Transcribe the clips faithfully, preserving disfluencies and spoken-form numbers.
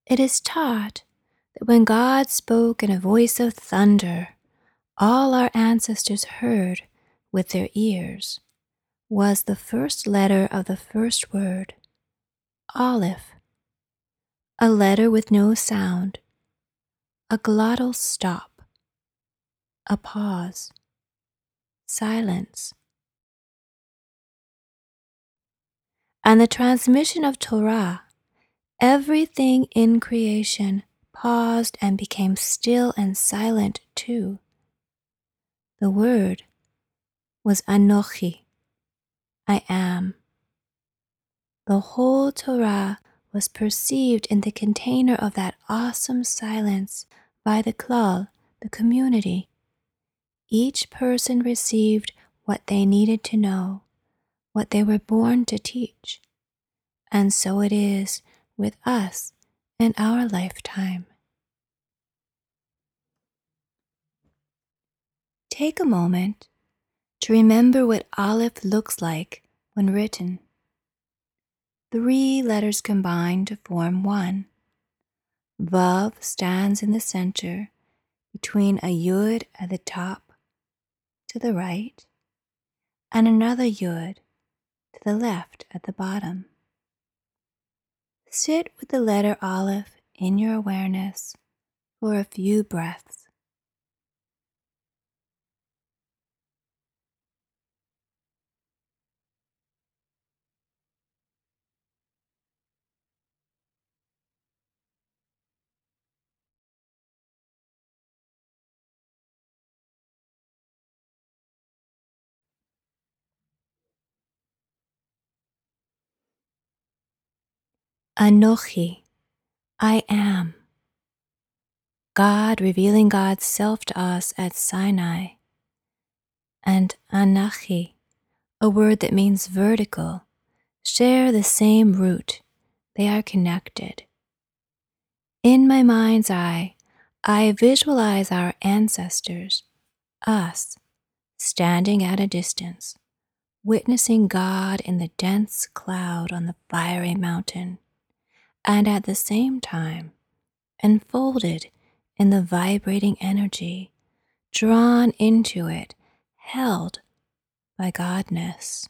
It is taught that when God spoke in a voice of thunder, all our ancestors heard with their ears was the first letter of the first word, Aleph, a letter with no sound, a glottal stop, a pause, silence. And the transmission of Torah, everything in creation paused and became still and silent too. The word was Anochi, I am. The whole Torah was perceived in the container of that awesome silence by the klal, the community. Each person received what they needed to know, what they were born to teach. And so it is with us in our lifetime. Take a moment to remember what Aleph looks like when written. Three letters combine to form one. Vav stands in the center between a yud at the top to the right and another yud to the left at the bottom. Sit with the letter Aleph in your awareness for a few breaths. Anochi, I am. God revealing God's self to us at Sinai. And Anachi, a word that means vertical, share the same root. They are connected. In my mind's eye, I visualize our ancestors, us, standing at a distance, witnessing God in the dense cloud on the fiery mountain, and at the same time, enfolded in the vibrating energy, drawn into it, held by Godness.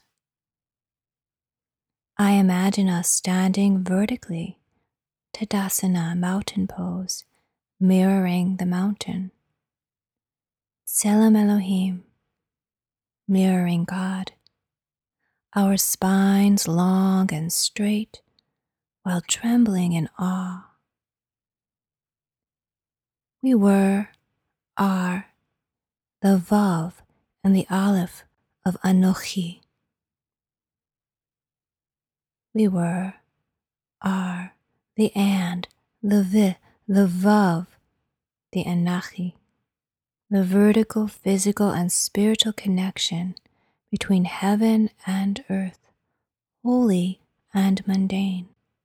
I imagine us standing vertically, Tadasana mountain pose, mirroring the mountain. Tselem Elohim, mirroring God. Our spines long and straight, while trembling in awe. We were, are, the Vav and the Aleph of Anochi. We were, are, the and, the vi, the Vav, the Anachi, the vertical, physical, and spiritual connection between heaven and earth, holy and mundane.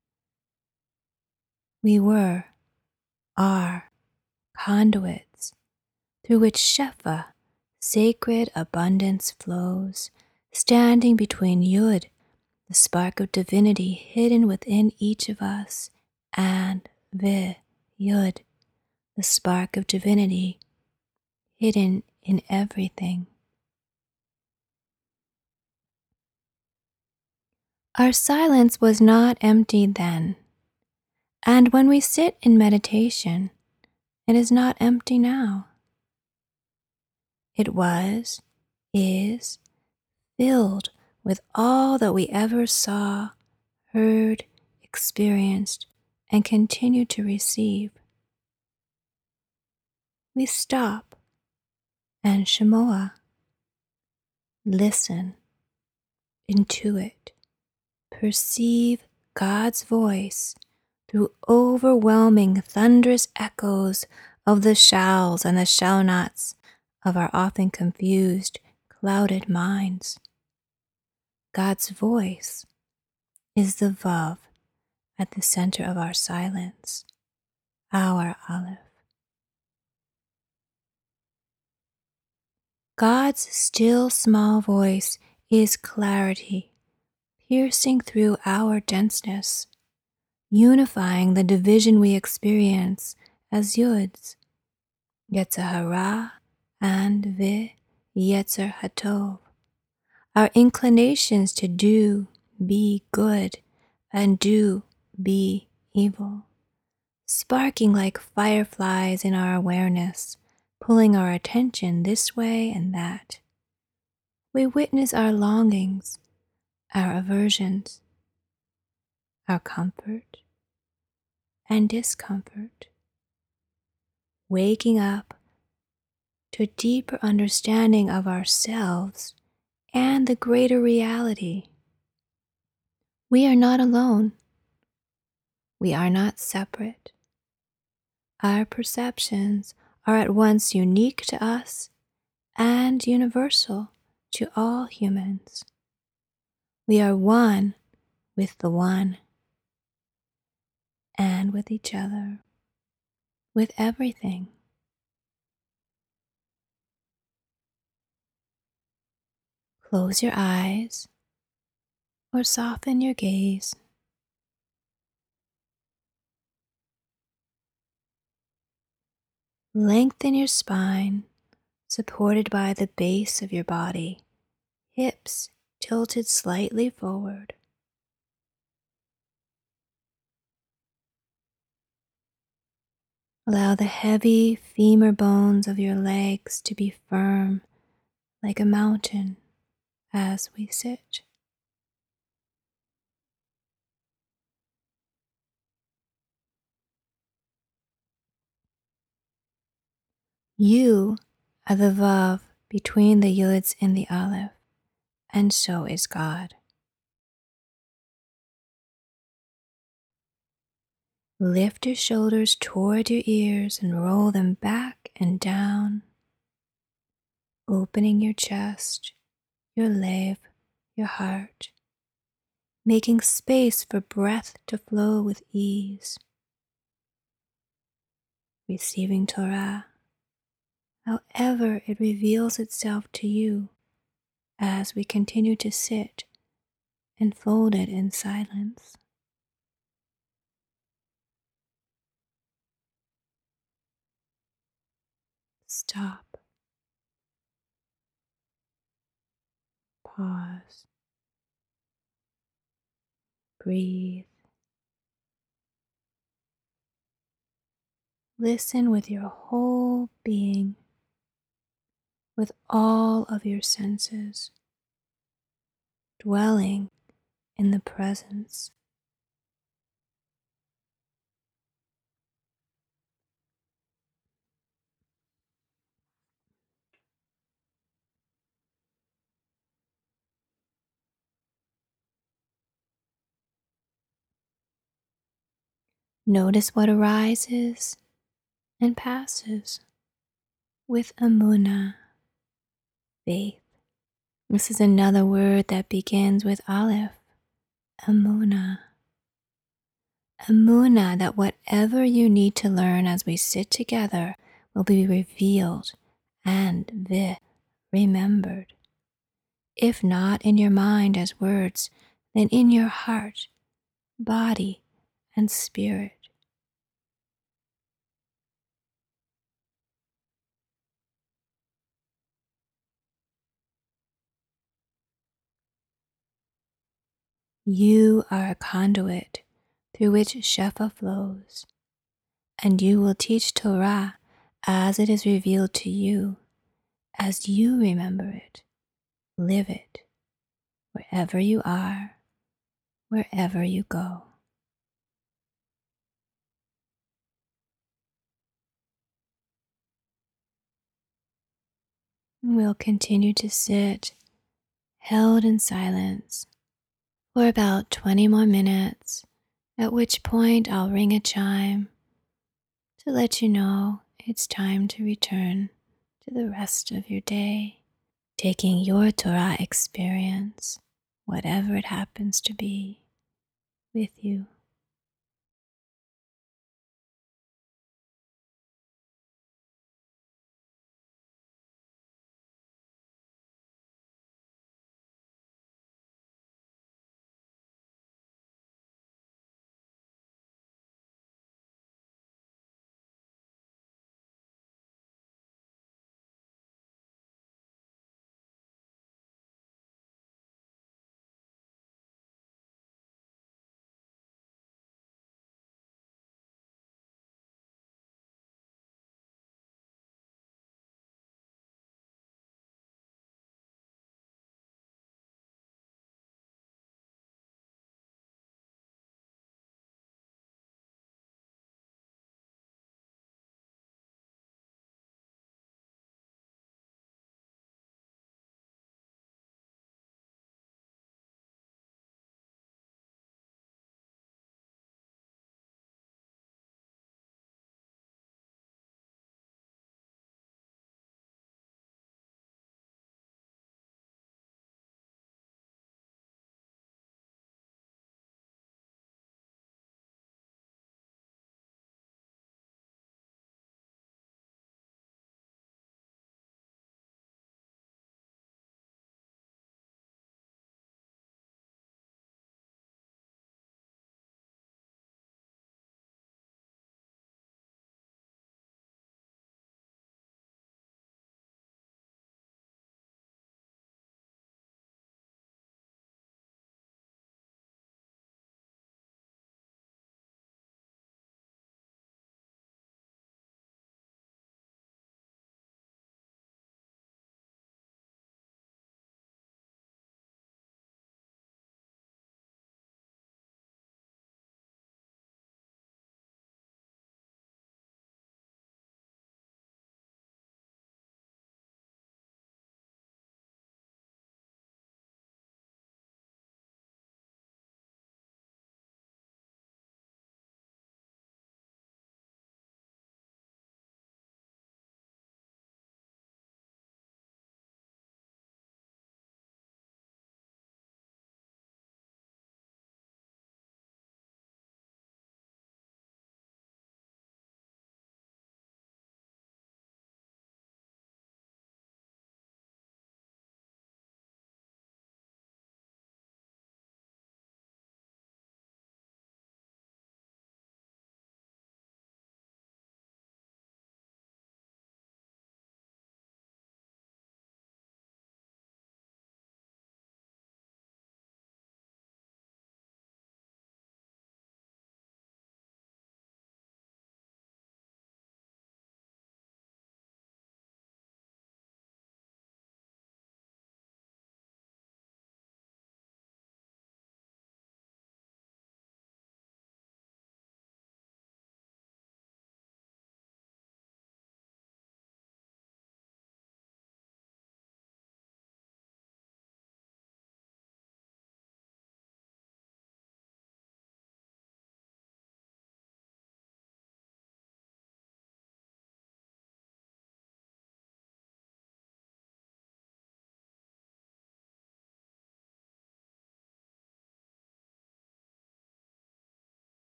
We were, are, conduits through which Shefa, sacred abundance, flows, standing between Yud, the spark of divinity hidden within each of us, and Vi, Yud, the spark of divinity hidden in everything. Our silence was not empty then, and when we sit in meditation, it is not empty now. It was, is, filled with all that we ever saw, heard, experienced, and continue to receive. We stop and Shemoah, listen, intuit, perceive God's voice through overwhelming thunderous echoes of the shouls and the shall-nots of our often confused, clouded minds. God's voice is the Vav at the center of our silence, our Aleph. God's still small voice is clarity, piercing through our denseness, unifying the division we experience as Yuds, Yetzer Hara and Vi Yetzer Hatov, our inclinations to do, be good, and do, be evil, sparking like fireflies in our awareness, pulling our attention this way and that. We witness our longings, our aversions, our comfort and discomfort, waking up to a deeper understanding of ourselves and the greater reality. We are not alone. We are not separate. Our perceptions are at once unique to us and universal to all humans. We are one with the One and with each other, with everything. Close your eyes or soften your gaze. Lengthen your spine, supported by the base of your body, hips tilted slightly forward. Allow the heavy femur bones of your legs to be firm like a mountain as we sit. You are the Vav between the Yuds and the Aleph, and so is God. Lift your shoulders toward your ears and roll them back and down, opening your chest, your lev, your heart, making space for breath to flow with ease. Receiving Torah, however it reveals itself to you as we continue to sit enfolded in silence. Stop. Pause. Breathe. Listen with your whole being, with all of your senses, dwelling in the presence. Notice what arises and passes with Amunah, faith. This is another word that begins with Aleph, Amunah. Amunah that whatever you need to learn as we sit together will be revealed and vi, remembered. If not in your mind as words, then in your heart, body, and spirit. You are a conduit through which Shefa flows, and you will teach Torah as it is revealed to you, as you remember it, live it, wherever you are, wherever you go. We'll continue to sit, held in silence, for about twenty more minutes, at which point I'll ring a chime to let you know it's time to return to the rest of your day, taking your Torah experience, whatever it happens to be, with you.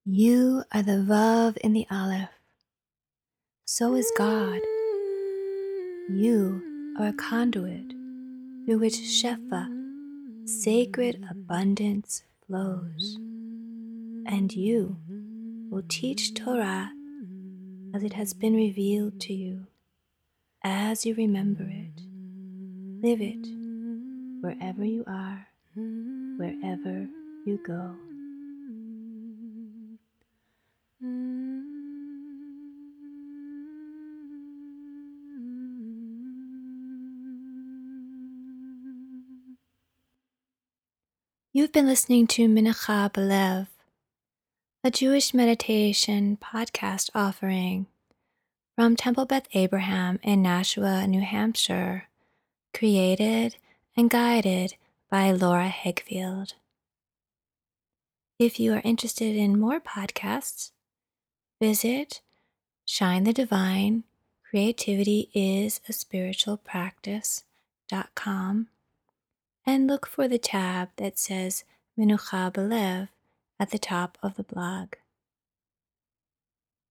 You are the Vav in the Aleph. So is God. You are a conduit through which Shefa, sacred abundance, flows. And you will teach Torah as it has been revealed to you, as you remember it. Live it wherever you are, wherever you go. You've been listening to Mincha B'Lev, a Jewish meditation podcast offering from Temple Beth Abraham in Nashua, New Hampshire, created and guided by Laura Hegfield. If you are interested in more podcasts, visit Shine the Divine, Creativity is a Spiritual Practice dot com and look for the tab that says Minucha B'Lev at the top of the blog.